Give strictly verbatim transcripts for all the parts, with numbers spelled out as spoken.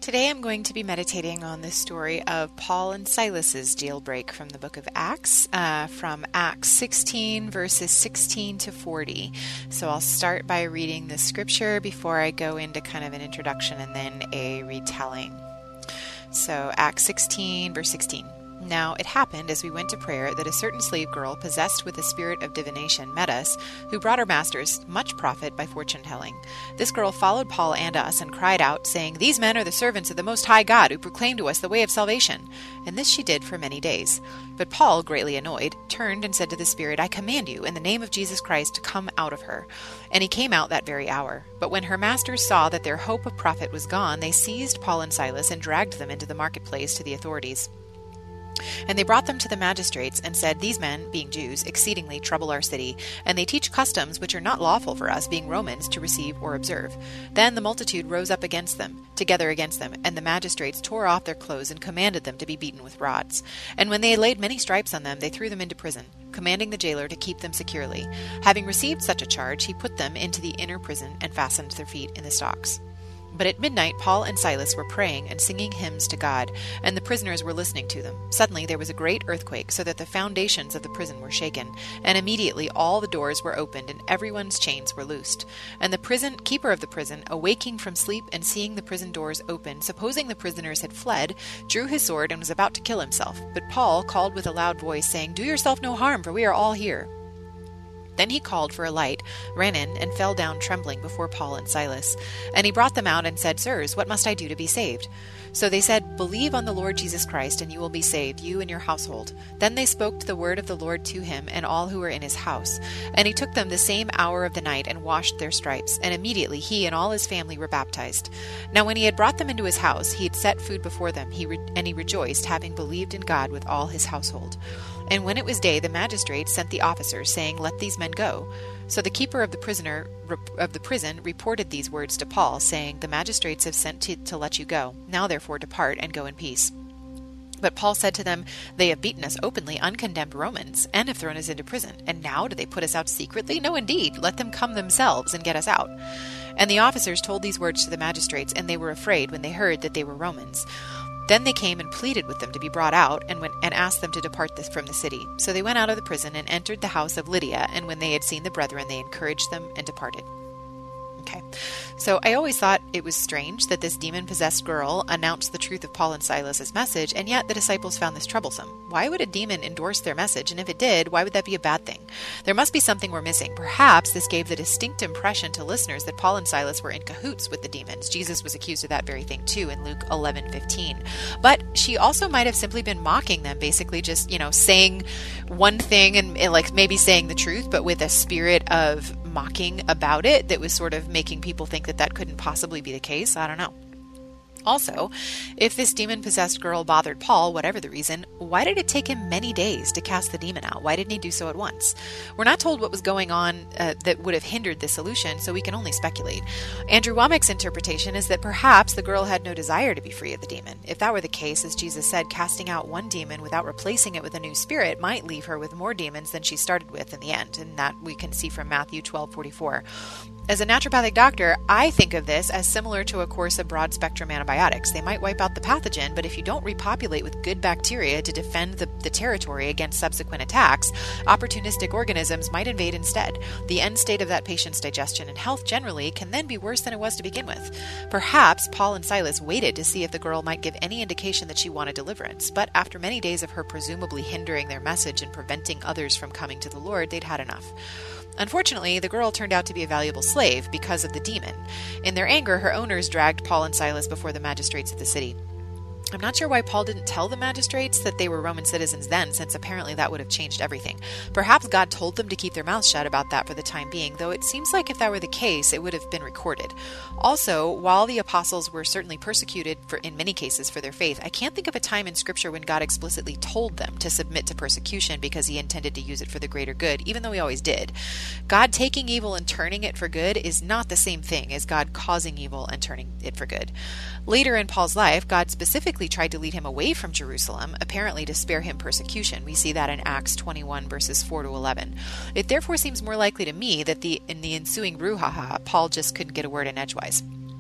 Today I'm going to be meditating on the story of Paul and Silas's jailbreak from the book of Acts, uh, from Acts sixteen, verses sixteen to forty. So I'll start by reading the scripture before I go into kind of an introduction and then a retelling. So Acts sixteen, verse sixteen. Now it happened, as we went to prayer, that a certain slave girl, possessed with the spirit of divination, met us, who brought her masters much profit by fortune-telling. This girl followed Paul and us, and cried out, saying, These men are the servants of the Most High God, who proclaim to us the way of salvation. And this she did for many days. But Paul, greatly annoyed, turned and said to the spirit, I command you, in the name of Jesus Christ, to come out of her. And he came out that very hour. But when her masters saw that their hope of profit was gone, they seized Paul and Silas, and dragged them into the marketplace to the authorities. And they brought them to the magistrates, and said, These men, being Jews, exceedingly trouble our city, and they teach customs which are not lawful for us, being Romans, to receive or observe. Then the multitude rose up against them, together against them, and the magistrates tore off their clothes, and commanded them to be beaten with rods. And when they had laid many stripes on them, they threw them into prison, commanding the jailer to keep them securely. Having received such a charge, he put them into the inner prison, and fastened their feet in the stocks. But at midnight Paul and Silas were praying and singing hymns to God, and the prisoners were listening to them. Suddenly there was a great earthquake, so that the foundations of the prison were shaken, and immediately all the doors were opened, and everyone's chains were loosed. And the prison keeper of the prison, awaking from sleep and seeing the prison doors open, supposing the prisoners had fled, drew his sword and was about to kill himself. But Paul called with a loud voice, saying, Do yourself no harm, for we are all here. Then he called for a light, ran in, and fell down trembling before Paul and Silas. And he brought them out and said, Sirs, what must I do to be saved? So they said, Believe on the Lord Jesus Christ, and you will be saved, you and your household. Then they spoke the word of the Lord to him and all who were in his house. And he took them the same hour of the night and washed their stripes. And immediately he and all his family were baptized. Now when he had brought them into his house, he had set food before them, he re- and he rejoiced, having believed in God with all his household. And when it was day, the magistrates sent the officers, saying, Let these men go. So the keeper of the prisoner of the prison reported these words to Paul, saying, The magistrates have sent to, to let you go. Now therefore depart and go in peace. But Paul said to them, They have beaten us openly, uncondemned Romans, and have thrown us into prison. And now do they put us out secretly? No, indeed. Let them come themselves and get us out. And the officers told these words to the magistrates, and they were afraid when they heard that they were Romans. Then they came and pleaded with them to be brought out, and went and asked them to depart this from the city. So they went out of the prison and entered the house of Lydia, and when they had seen the brethren, they encouraged them and departed. Okay, so I always thought it was strange that this demon-possessed girl announced the truth of Paul and Silas's message, and yet the disciples found this troublesome. Why would a demon endorse their message, and if it did, why would that be a bad thing? There must be something we're missing. Perhaps this gave the distinct impression to listeners that Paul and Silas were in cahoots with the demons. Jesus was accused of that very thing too in Luke eleven fifteen. But she also might have simply been mocking them, basically just, you know, saying one thing and, and like maybe saying the truth, but with a spirit of mocking about it that was sort of making people think that that couldn't possibly be the case. I don't know. Also, if this demon-possessed girl bothered Paul, whatever the reason, why did it take him many days to cast the demon out? Why didn't he do so at once? We're not told what was going on uh, that would have hindered the solution, so we can only speculate. Andrew Wommack's interpretation is that perhaps the girl had no desire to be free of the demon. If that were the case, as Jesus said, casting out one demon without replacing it with a new spirit might leave her with more demons than she started with in the end, and that we can see from Matthew twelve forty-four. As a naturopathic doctor, I think of this as similar to a course of broad-spectrum antibiotics. They might wipe out the pathogen, but if you don't repopulate with good bacteria to defend the, the territory against subsequent attacks, opportunistic organisms might invade instead. The end state of that patient's digestion and health generally can then be worse than it was to begin with. Perhaps Paul and Silas waited to see if the girl might give any indication that she wanted deliverance, but after many days of her presumably hindering their message and preventing others from coming to the Lord, they'd had enough. Unfortunately, the girl turned out to be a valuable slave because of the demon. In their anger, her owners dragged Paul and Silas before the magistrates of the city. I'm not sure why Paul didn't tell the magistrates that they were Roman citizens then, since apparently that would have changed everything. Perhaps God told them to keep their mouths shut about that for the time being, though it seems like if that were the case, it would have been recorded. Also, while the apostles were certainly persecuted for, in many cases for their faith, I can't think of a time in Scripture when God explicitly told them to submit to persecution because he intended to use it for the greater good, even though he always did. God taking evil and turning it for good is not the same thing as God causing evil and turning it for good. Later in Paul's life, God specifically tried to lead him away from Jerusalem, apparently to spare him persecution. We see that in Acts twenty-one, verses four to eleven. It therefore seems more likely to me that the in the ensuing brouhaha, Paul just couldn't get a word in edgewise.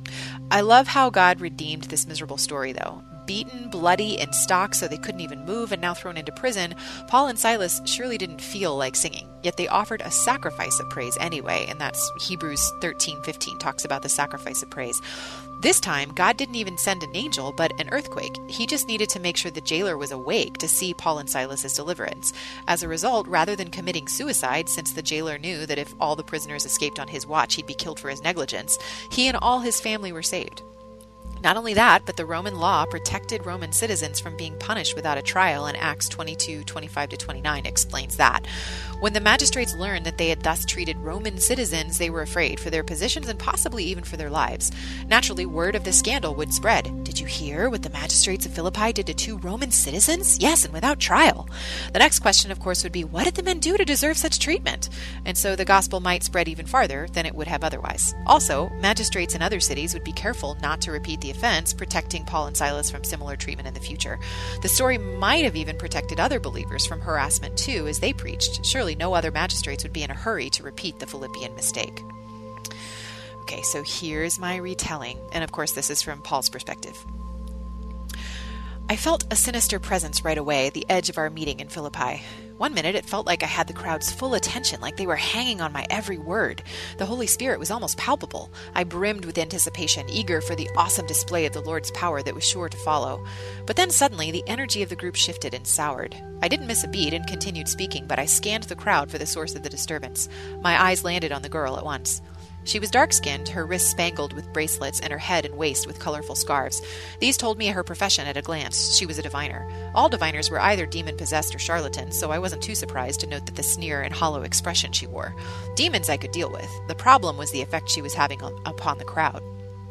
I love how God redeemed this miserable story, though. Beaten, bloody, in stocks so they couldn't even move, and now thrown into prison, Paul and Silas surely didn't feel like singing. Yet they offered a sacrifice of praise anyway, and that's Hebrews thirteen fifteen talks about the sacrifice of praise. This time, God didn't even send an angel, but an earthquake. He just needed to make sure the jailer was awake to see Paul and Silas's deliverance. As a result, rather than committing suicide, since the jailer knew that if all the prisoners escaped on his watch, he'd be killed for his negligence, he and all his family were saved. Not only that, but the Roman law protected Roman citizens from being punished without a trial, and Acts twenty-two twenty-five to twenty-nine explains that. When the magistrates learned that they had thus treated Roman citizens, they were afraid for their positions and possibly even for their lives. Naturally, word of the scandal would spread. Did you hear what the magistrates of Philippi did to two Roman citizens? Yes, and without trial. The next question, of course, would be, what did the men do to deserve such treatment? And so the gospel might spread even farther than it would have otherwise. Also, magistrates in other cities would be careful not to repeat the offense, protecting Paul and Silas from similar treatment in the future. The story might have even protected other believers from harassment too, as they preached. Surely no other magistrates would be in a hurry to repeat the Philippian mistake. Okay, so here's my retelling, and of course this is from Paul's perspective. I felt a sinister presence right away at the edge of our meeting in Philippi. One minute it felt like I had the crowd's full attention, like they were hanging on my every word. The Holy Spirit was almost palpable. I brimmed with anticipation, eager for the awesome display of the Lord's power that was sure to follow. But then suddenly the energy of the group shifted and soured. I didn't miss a beat and continued speaking, but I scanned the crowd for the source of the disturbance. My eyes landed on the girl at once. She was dark-skinned, her wrists spangled with bracelets, and her head and waist with colorful scarves. These told me her profession at a glance. She was a diviner. All diviners were either demon-possessed or charlatans, so I wasn't too surprised to note that the sneer and hollow expression she wore. Demons I could deal with. The problem was the effect she was having on, upon the crowd.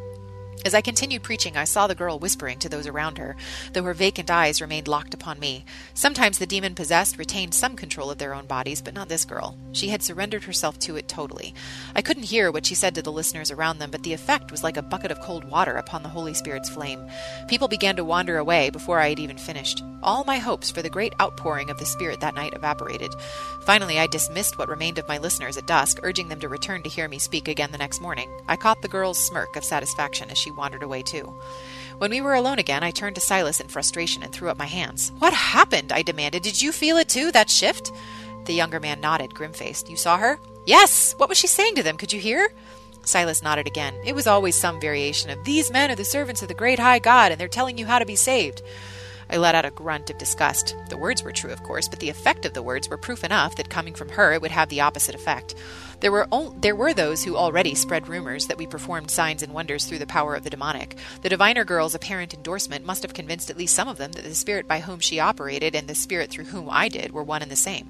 As I continued preaching, I saw the girl whispering to those around her, though her vacant eyes remained locked upon me. Sometimes the demon-possessed retained some control of their own bodies, but not this girl. She had surrendered herself to it totally. I couldn't hear what she said to the listeners around them, but the effect was like a bucket of cold water upon the Holy Spirit's flame. People began to wander away before I had even finished. All my hopes for the great outpouring of the Spirit that night evaporated. Finally, I dismissed what remained of my listeners at dusk, urging them to return to hear me speak again the next morning. I caught the girl's smirk of satisfaction as she wandered away too. When we were alone again, I turned to Silas in frustration and threw up my hands. "What happened?" I demanded. "Did you feel it too, that shift?" The younger man nodded, grim-faced. "You saw her?" "Yes! What was she saying to them? Could you hear?" Silas nodded again. It was always some variation of, "These men are the servants of the great high God, and they're telling you how to be saved." I let out a grunt of disgust. The words were true, of course, but the effect of the words were proof enough that coming from her it would have the opposite effect. There were o- there were those who already spread rumors that we performed signs and wonders through the power of the demonic. The diviner girl's apparent endorsement must have convinced at least some of them that the spirit by whom she operated and the spirit through whom I did were one and the same.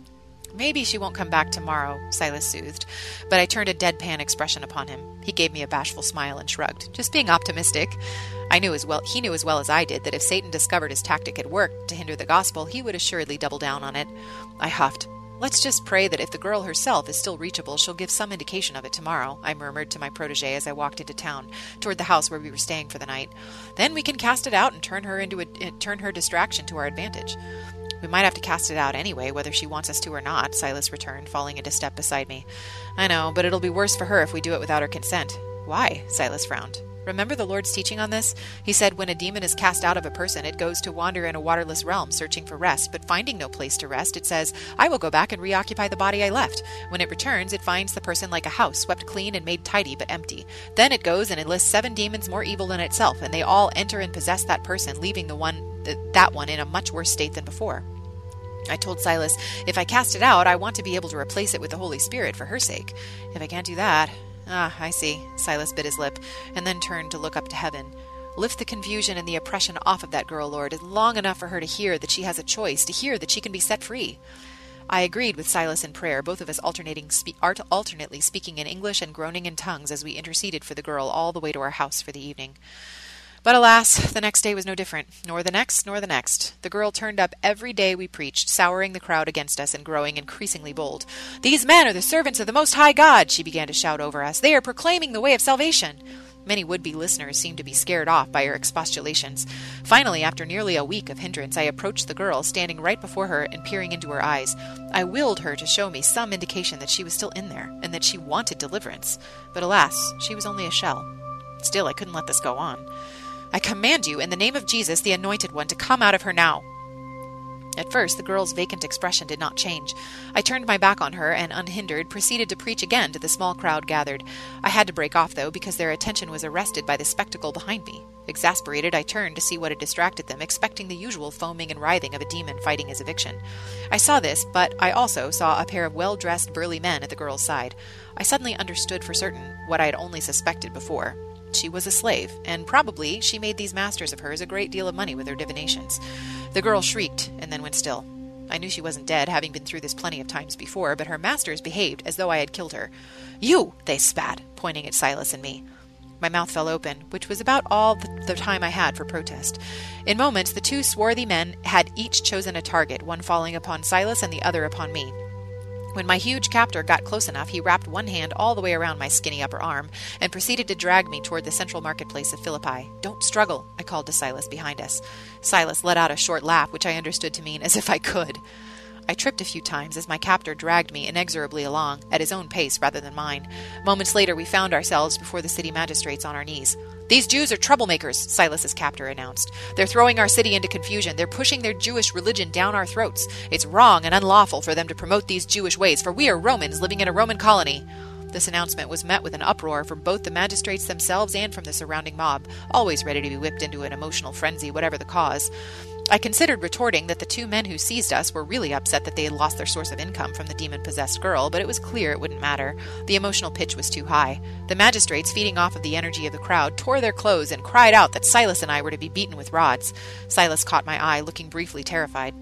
"Maybe she won't come back tomorrow," Silas soothed, but I turned a deadpan expression upon him. He gave me a bashful smile and shrugged. Just being optimistic. I knew as well he knew as well as I did that if Satan discovered his tactic had worked to hinder the gospel, he would assuredly double down on it. I huffed. "Let's just pray that if the girl herself is still reachable, she'll give some indication of it tomorrow," I murmured to my protege as I walked into town, toward the house where we were staying for the night. "Then we can cast it out and turn her into a, uh, turn her distraction to our advantage." "We might have to cast it out anyway, whether she wants us to or not," Silas returned, falling into step beside me. "I know, but it'll be worse for her if we do it without her consent." "Why?" Silas frowned. "Remember the Lord's teaching on this? He said when a demon is cast out of a person, it goes to wander in a waterless realm, searching for rest, but finding no place to rest, it says, 'I will go back and reoccupy the body I left.' When it returns, it finds the person like a house, swept clean and made tidy, but empty. Then it goes and enlists seven demons more evil than itself, and they all enter and possess that person, leaving the one, th- that one in a much worse state than before." I told Silas, "If I cast it out, I want to be able to replace it with the Holy Spirit for her sake. If I can't do that..." "Ah, I see." Silas bit his lip, and then turned to look up to heaven. "Lift the confusion and the oppression off of that girl, Lord, long enough for her to hear that she has a choice, to hear that she can be set free." I agreed with Silas in prayer, both of us alternating spe- art- alternately speaking in English and groaning in tongues as we interceded for the girl all the way to our house for the evening. But alas, the next day was no different, nor the next, nor the next. The girl turned up every day we preached, souring the crowd against us and growing increasingly bold. "These men are the servants of the Most High God," she began to shout over us. "They are proclaiming the way of salvation." Many would-be listeners seemed to be scared off by her expostulations. Finally, after nearly a week of hindrance, I approached the girl, standing right before her and peering into her eyes. I willed her to show me some indication that she was still in there, and that she wanted deliverance. But alas, she was only a shell. Still, I couldn't let this go on. "I command you, in the name of Jesus, the Anointed One, to come out of her now." At first, the girl's vacant expression did not change. I turned my back on her and, unhindered, proceeded to preach again to the small crowd gathered. I had to break off, though, because their attention was arrested by the spectacle behind me. Exasperated, I turned to see what had distracted them, expecting the usual foaming and writhing of a demon fighting his eviction. I saw this, but I also saw a pair of well-dressed, burly men at the girl's side. I suddenly understood for certain what I had only suspected before. She was a slave, and probably she made these masters of hers a great deal of money with her divinations. The girl shrieked, and then went still. I knew she wasn't dead, having been through this plenty of times before, but her masters behaved as though I had killed her. "You!" they spat, pointing at Silas and me. My mouth fell open, which was about all the time I had for protest. In moments, the two swarthy men had each chosen a target, one falling upon Silas and the other upon me. When my huge captor got close enough, he wrapped one hand all the way around my skinny upper arm and proceeded to drag me toward the central marketplace of Philippi. "Don't struggle," I called to Silas behind us. Silas let out a short laugh, which I understood to mean, "as if I could." I tripped a few times as my captor dragged me inexorably along, at his own pace rather than mine. Moments later, we found ourselves before the city magistrates on our knees. "These Jews are troublemakers," Silas's captor announced. "They're throwing our city into confusion. They're pushing their Jewish religion down our throats. It's wrong and unlawful for them to promote these Jewish ways, for we are Romans living in a Roman colony." This announcement was met with an uproar from both the magistrates themselves and from the surrounding mob, always ready to be whipped into an emotional frenzy, whatever the cause. I considered retorting that the two men who seized us were really upset that they had lost their source of income from the demon-possessed girl, but it was clear it wouldn't matter. The emotional pitch was too high. The magistrates, feeding off of the energy of the crowd, tore their clothes and cried out that Silas and I were to be beaten with rods. Silas caught my eye, looking briefly terrified.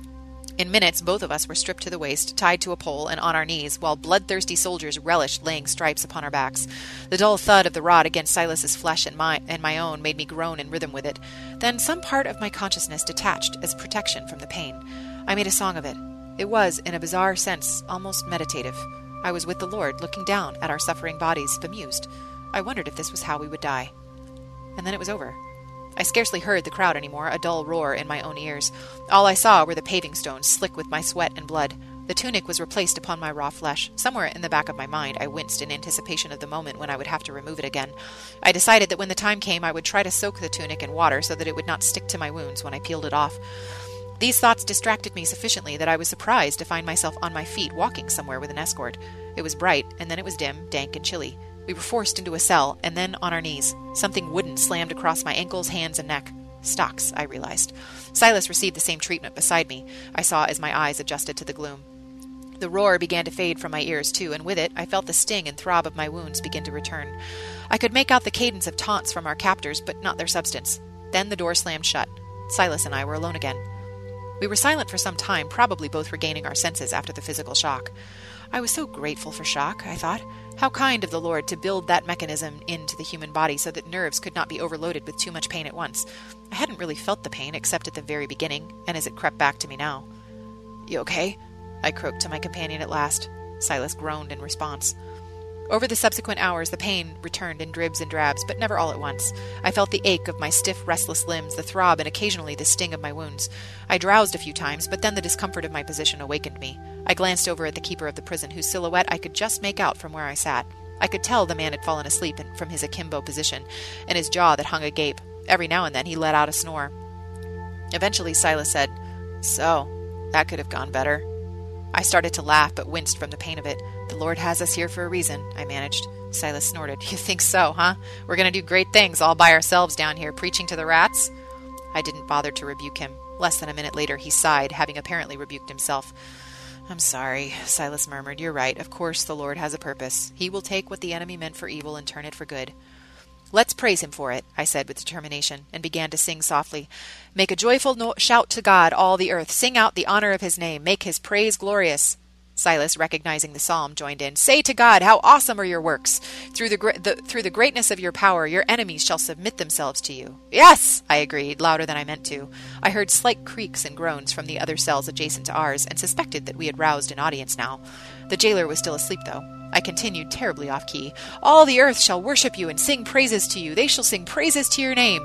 In minutes, both of us were stripped to the waist, tied to a pole, and on our knees, while bloodthirsty soldiers relished laying stripes upon our backs. The dull thud of the rod against Silas's flesh and my, and my own made me groan in rhythm with it. Then some part of my consciousness detached as protection from the pain. I made a song of it. It was, in a bizarre sense, almost meditative. I was with the Lord, looking down at our suffering bodies, bemused. I wondered if this was how we would die. And then it was over. I scarcely heard the crowd any more, a dull roar in my own ears. All I saw were the paving stones, slick with my sweat and blood. The tunic was replaced upon my raw flesh. Somewhere in the back of my mind I winced in anticipation of the moment when I would have to remove it again. I decided that when the time came I would try to soak the tunic in water so that it would not stick to my wounds when I peeled it off. These thoughts distracted me sufficiently that I was surprised to find myself on my feet walking somewhere with an escort. It was bright, and then it was dim, dank, and chilly. We were forced into a cell, and then on our knees. Something wooden slammed across my ankles, hands, and neck. Stocks, I realized. Silas received the same treatment beside me, I saw as my eyes adjusted to the gloom. The roar began to fade from my ears, too, and with it I felt the sting and throb of my wounds begin to return. I could make out the cadence of taunts from our captors, but not their substance. Then the door slammed shut. Silas and I were alone again. We were silent for some time, probably both regaining our senses after the physical shock. I was so grateful for shock, I thought. How kind of the Lord to build that mechanism into the human body so that nerves could not be overloaded with too much pain at once. I hadn't really felt the pain except at the very beginning, and as it crept back to me now. "You okay?" I croaked to my companion at last. Silas groaned in response. Over the subsequent hours, the pain returned in dribs and drabs, but never all at once. I felt the ache of my stiff, restless limbs, the throb, and occasionally the sting of my wounds. I drowsed a few times, but then the discomfort of my position awakened me. I glanced over at the keeper of the prison, whose silhouette I could just make out from where I sat. I could tell the man had fallen asleep from his akimbo position, and his jaw that hung agape. Every now and then he let out a snore. Eventually Silas said, "So, that could have gone better." I started to laugh, but winced from the pain of it. "The Lord has us here for a reason," I managed. Silas snorted. "You think so, huh? We're going to do great things all by ourselves down here, preaching to the rats?" I didn't bother to rebuke him. Less than a minute later he sighed, having apparently rebuked himself. "I'm sorry," Silas murmured. "You're right. Of course the Lord has a purpose. He will take what the enemy meant for evil and turn it for good." "Let's praise him for it," I said with determination, and began to sing softly. "Make a joyful no- shout to God, all the earth. Sing out the honor of his name. Make his praise glorious." Silas, recognizing the psalm, joined in. "Say to God, how awesome are your works! Through the, gra- the through the greatness of your power, your enemies shall submit themselves to you." "Yes!" I agreed, louder than I meant to. I heard slight creaks and groans from the other cells adjacent to ours, and suspected that we had roused an audience now. The jailer was still asleep, though. I continued, terribly off-key. "All the earth shall worship you and sing praises to you. They shall sing praises to your name."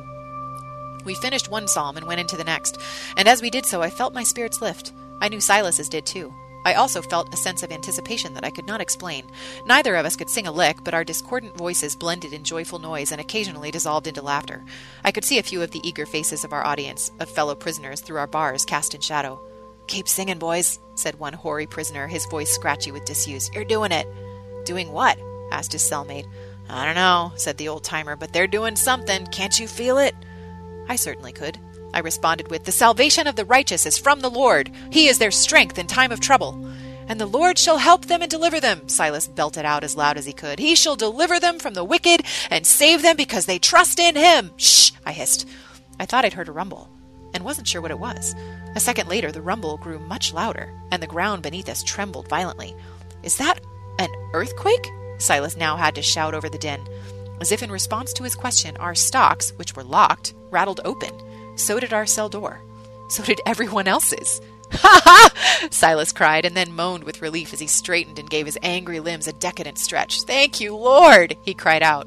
We finished one psalm and went into the next, and as we did so I felt my spirits lift. I knew Silas's did too. I also felt a sense of anticipation that I could not explain. Neither of us could sing a lick, but our discordant voices blended in joyful noise and occasionally dissolved into laughter. I could see a few of the eager faces of our audience, of fellow prisoners, through our bars cast in shadow. "Keep singing, boys," said one hoary prisoner, his voice scratchy with disuse. "You're doing it." "Doing what?" asked his cellmate. "I don't know," said the old-timer, "but they're doing something. Can't you feel it?" I certainly could. I responded with, "The salvation of the righteous is from the Lord. He is their strength in time of trouble." "And the Lord shall help them and deliver them," Silas belted out as loud as he could. "He shall deliver them from the wicked and save them because they trust in him." "Shh!" I hissed. I thought I'd heard a rumble, and wasn't sure what it was. A second later, the rumble grew much louder, and the ground beneath us trembled violently. "Is that an earthquake?" Silas now had to shout over the din. As if in response to his question, our stocks, which were locked, rattled open. So did our cell door. So did everyone else's. "Ha ha!" Silas cried, and then moaned with relief as he straightened and gave his angry limbs a decadent stretch. "Thank you, Lord!" he cried out.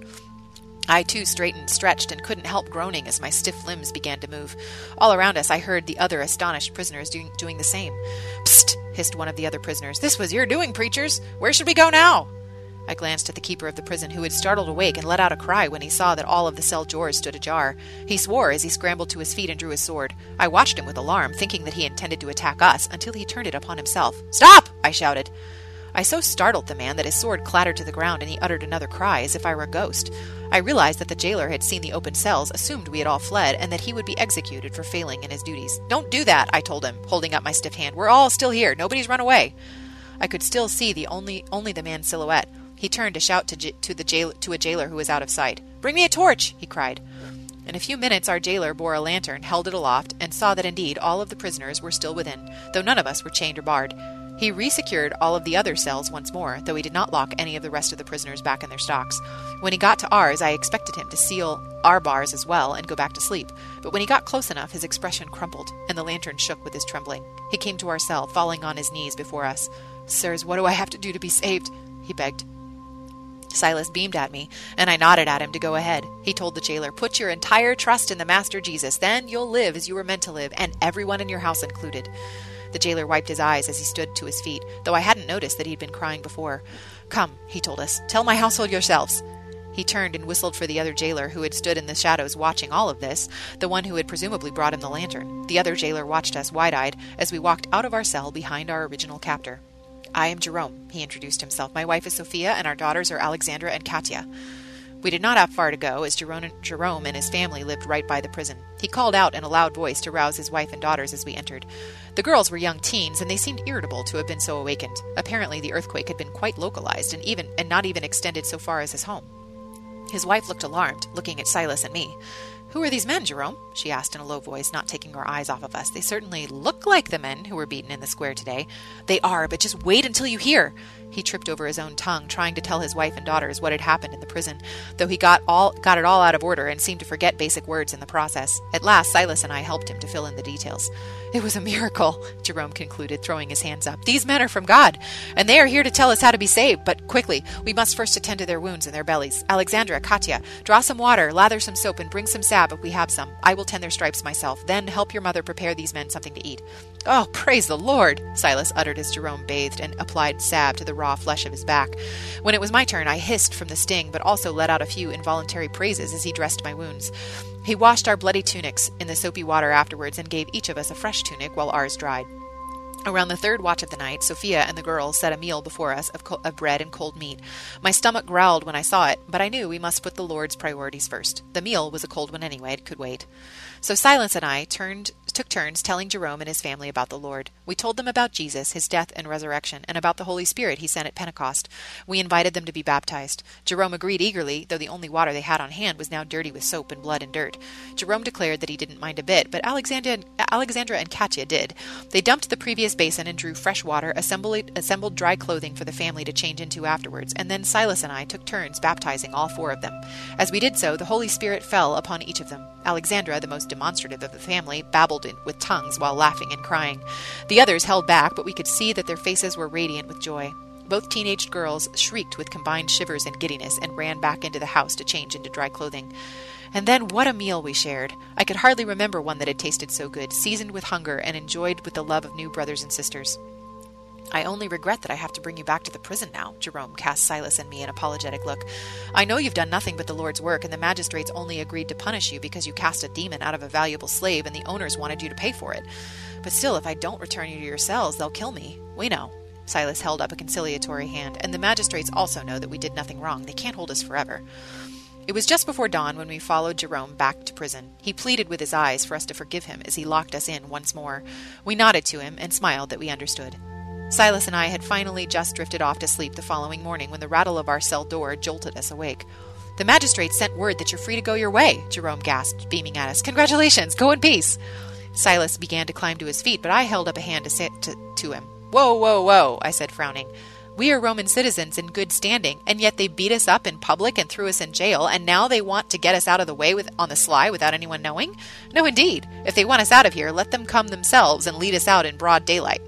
I, too, straightened, stretched, and couldn't help groaning as my stiff limbs began to move. All around us I heard the other astonished prisoners doing, doing the same. "Psst!" hissed one of the other prisoners. "This was your doing, preachers! Where should we go now?" I glanced at the keeper of the prison, who had startled awake and let out a cry when he saw that all of the cell doors stood ajar. He swore as he scrambled to his feet and drew his sword. I watched him with alarm, thinking that he intended to attack us, until he turned it upon himself. "Stop!" I shouted. I so startled the man that his sword clattered to the ground and he uttered another cry as if I were a ghost. I realized that the jailer had seen the open cells, assumed we had all fled, and that he would be executed for failing in his duties. "Don't do that," I told him, holding up my stiff hand. "We're all still here. Nobody's run away." I could still see the only only the man's silhouette. He turned to shout to, j- to, the jail- to a jailer who was out of sight. "Bring me a torch!" he cried. In a few minutes our jailer bore a lantern, held it aloft, and saw that indeed all of the prisoners were still within, though none of us were chained or barred. He resecured all of the other cells once more, though he did not lock any of the rest of the prisoners back in their stocks. When he got to ours, I expected him to seal our bars as well and go back to sleep, but when he got close enough, his expression crumpled, and the lantern shook with his trembling. He came to our cell, falling on his knees before us. "Sirs, what do I have to do to be saved?" he begged. Silas beamed at me, and I nodded at him to go ahead. He told the jailer, "Put your entire trust in the Master Jesus, then you'll live as you were meant to live, and everyone in your house included." The jailer wiped his eyes as he stood to his feet, though I hadn't noticed that he'd been crying before. "Come," he told us, "tell my household yourselves." He turned and whistled for the other jailer who had stood in the shadows watching all of this, the one who had presumably brought him the lantern. The other jailer watched us wide-eyed as we walked out of our cell behind our original captor. "I am Jerome," he introduced himself. "My wife is Sophia, and our daughters are Alexandra and Katya." We did not have far to go, as Jerome, Jerome and his family lived right by the prison. He called out in a loud voice to rouse his wife and daughters as we entered. The girls were young teens, and they seemed irritable to have been so awakened. Apparently the earthquake had been quite localized, and even and not even extended so far as his home. His wife looked alarmed, looking at Silas and me. "Who are these men, Jerome?" she asked in a low voice, not taking her eyes off of us. "They certainly look like the men who were beaten in the square today." "They are, but just wait until you hear." He tripped over his own tongue, trying to tell his wife and daughters what had happened in the prison, though he got all got it all out of order and seemed to forget basic words in the process. At last, Silas and I helped him to fill in the details. "It was a miracle," Jerome concluded, throwing his hands up. "These men are from God, and they are here to tell us how to be saved. But quickly, we must first attend to their wounds in their bellies. Alexandra, Katya, draw some water, lather some soap, and bring some salve if we have some. I will tend their stripes myself. Then help your mother prepare these men something to eat." "Oh, praise the Lord!" Silas uttered as Jerome bathed and applied salve to the raw flesh of his back. When it was my turn, I hissed from the sting, but also let out a few involuntary praises as he dressed my wounds. He washed our bloody tunics in the soapy water afterwards and gave each of us a fresh tunic while ours dried. Around the third watch of the night, Sophia and the girls set a meal before us of, co- of bread and cold meat. My stomach growled when I saw it, but I knew we must put the Lord's priorities first. The meal was a cold one anyway, it could wait. So Silas and I turned took turns telling Jerome and his family about the Lord. We told them about Jesus, his death and resurrection, and about the Holy Spirit he sent at Pentecost. We invited them to be baptized. Jerome agreed eagerly, though the only water they had on hand was now dirty with soap and blood and dirt. Jerome declared that he didn't mind a bit, but Alexandra, Alexandra and Katya did. They dumped the previous basin and drew fresh water, assembled, assembled dry clothing for the family to change into afterwards, and then Silas and I took turns baptizing all four of them. As we did so, the Holy Spirit fell upon each of them. Alexandra, the most demonstrative of the family, babbled with tongues while laughing and crying. The others held back, but we could see that their faces were radiant with joy. Both teenaged girls shrieked with combined shivers and giddiness and ran back into the house to change into dry clothing. And then what a meal we shared! I could hardly remember one that had tasted so good, seasoned with hunger and enjoyed with the love of new brothers and sisters. I only regret that I have to bring you back to the prison now. Jerome cast Silas and me an apologetic look. I know you've done nothing but the Lord's work, and the magistrates only agreed to punish you because you cast a demon out of a valuable slave and the owners wanted you to pay for it. But still, if I don't return you to your cells, they'll kill me. We know. Silas held up a conciliatory hand, and the magistrates also know that we did nothing wrong. They can't hold us forever. It was just before dawn when we followed Jerome back to prison. He pleaded with his eyes for us to forgive him as he locked us in once more. We nodded to him and smiled that we understood. Silas and I had finally just drifted off to sleep the following morning when the rattle of our cell door jolted us awake. The magistrates sent word that you're free to go your way, Jerome gasped, beaming at us. Congratulations! Go in peace! Silas began to climb to his feet, but I held up a hand to say to, to him. Whoa, whoa, whoa, I said, frowning. We are Roman citizens in good standing, and yet they beat us up in public and threw us in jail, and now they want to get us out of the way with, on the sly without anyone knowing? No, indeed. If they want us out of here, let them come themselves and lead us out in broad daylight.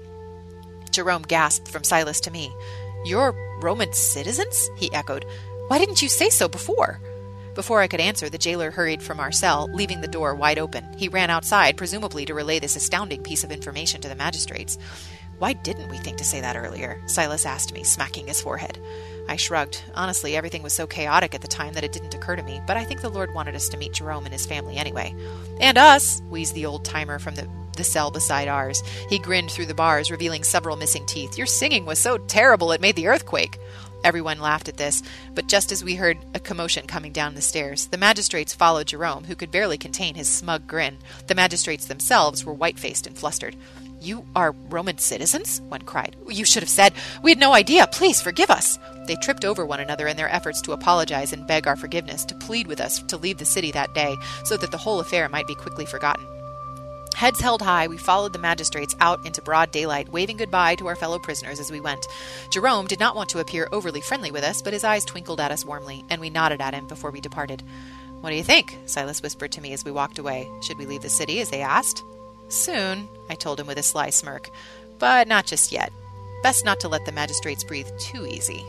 Jerome gasped from Silas to me. You're Roman citizens? He echoed. Why didn't you say so before? Before I could answer, the jailer hurried from our cell, leaving the door wide open. He ran outside, presumably to relay this astounding piece of information to the magistrates. Why didn't we think to say that earlier? Silas asked me, smacking his forehead. I shrugged. Honestly, everything was so chaotic at the time that it didn't occur to me, but I think the Lord wanted us to meet Jerome and his family anyway. And us, wheezed the old-timer from the, the cell beside ours. He grinned through the bars, revealing several missing teeth. Your singing was so terrible it made the earth quake. Everyone laughed at this, but just as we heard a commotion coming down the stairs, the magistrates followed Jerome, who could barely contain his smug grin. The magistrates themselves were white-faced and flustered. You are Roman citizens? One cried. You should have said, we had no idea. Please forgive us. They tripped over one another in their efforts to apologize and beg our forgiveness, to plead with us to leave the city that day so that the whole affair might be quickly forgotten. Heads held high, we followed the magistrates out into broad daylight, waving goodbye to our fellow prisoners as we went. Jerome did not want to appear overly friendly with us, but his eyes twinkled at us warmly, and we nodded at him before we departed. What do you think? Silas whispered to me as we walked away. Should we leave the city, as they asked? Soon, I told him with a sly smirk, but not just yet. Best not to let the magistrates breathe too easy.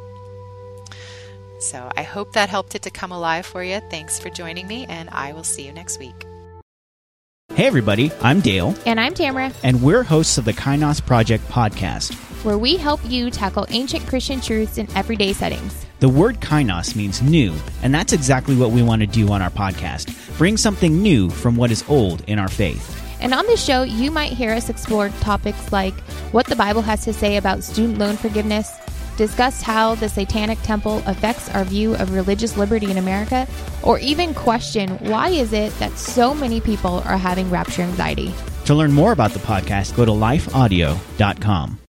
So I hope that helped it to come alive for you. Thanks for joining me, and I will see you next week. Hey everybody, I'm Dale. And I'm Tamara. And we're hosts of the Kainos Project podcast, where we help you tackle ancient Christian truths in everyday settings. The word Kainos means new, and that's exactly what we want to do on our podcast. Bring something new from what is old in our faith. And on this show, you might hear us explore topics like what the Bible has to say about student loan forgiveness, discuss how the Satanic Temple affects our view of religious liberty in America, or even question why is it that so many people are having rapture anxiety. To learn more about the podcast, go to life audio dot com.